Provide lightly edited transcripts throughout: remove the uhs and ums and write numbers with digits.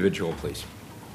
individual, please.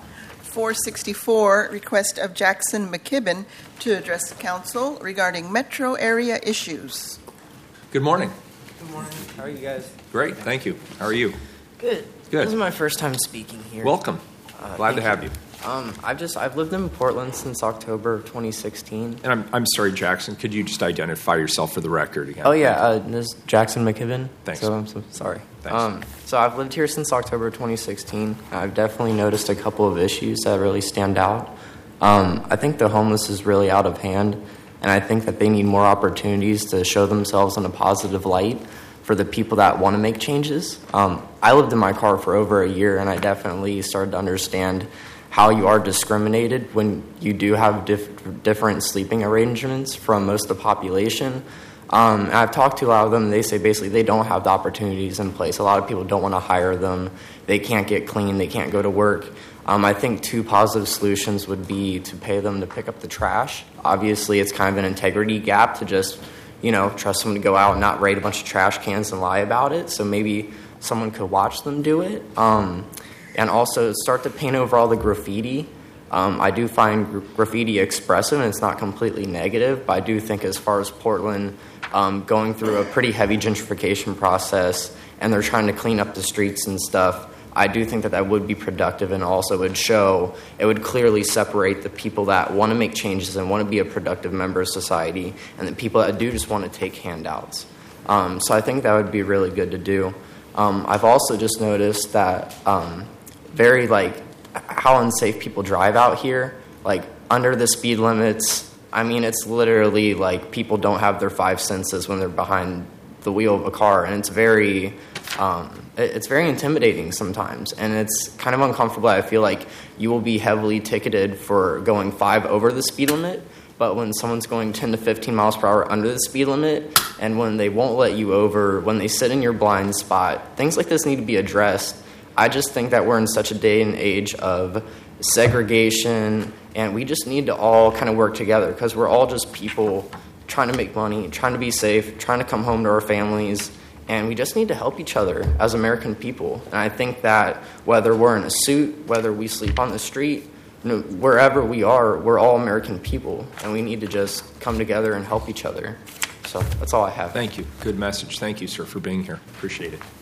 464, request of Jackson McKibben to address council regarding metro area issues. Good morning. Good morning. How are you guys? Great, thank you. How are you? Good. Good. This is my first time speaking here. Welcome. Glad to have you. I've lived in Portland since October of 2016. And I'm sorry, Jackson, could you just identify yourself for the record again? Oh yeah, this is Jackson McKibben. Thanks. So I'm so sorry. Thanks. So I've lived here since October 2016. I've definitely noticed a couple of issues that really stand out. I think the homeless is really out of hand, and I think that they need more opportunities to show themselves in a positive light for the people that want to make changes. I lived in my car for over a year, and I definitely started to understand how you are discriminated when you do have different sleeping arrangements from most of the population. And I've talked to a lot of them, and they say basically they don't have the opportunities in place. A lot of people don't want to hire them. They can't get clean. They can't go to work. I think two positive solutions would be to pay them to pick up the trash. Obviously, it's kind of an integrity gap to just, trust someone to go out and not raid a bunch of trash cans and lie about it. So maybe someone could watch them do it. And also start to paint over all the graffiti. I do find graffiti expressive, and it's not completely negative, but I do think as far as Portland going through a pretty heavy gentrification process, and they're trying to clean up the streets and stuff, I do think that would be productive, and also it would clearly separate the people that want to make changes and want to be a productive member of society, and the people that do just want to take handouts. So I think that would be really good to do. I've also just noticed that how unsafe people drive out here, under the speed limits. I mean, it's literally people don't have their five senses when they're behind the wheel of a car, and it's very intimidating sometimes, and it's kind of uncomfortable. I feel like you will be heavily ticketed for going 5 over the speed limit, but when someone's going 10 to 15 miles per hour under the speed limit, and when they won't let you over, when they sit in your blind spot, things like this need to be addressed. I just think that we're in such a day and age of segregation, and we just need to all kind of work together, because we're all just people trying to make money, trying to be safe, trying to come home to our families, and we just need to help each other as American people. And I think that whether we're in a suit, whether we sleep on the street, wherever we are, we're all American people, and we need to just come together and help each other. So that's all I have. Thank you. Good message. Thank you, sir, for being here. Appreciate it.